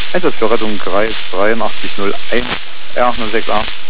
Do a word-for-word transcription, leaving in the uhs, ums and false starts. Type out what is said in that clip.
Einsatz für Rettung Kreis dreiundachtzig null eins R null sechs acht.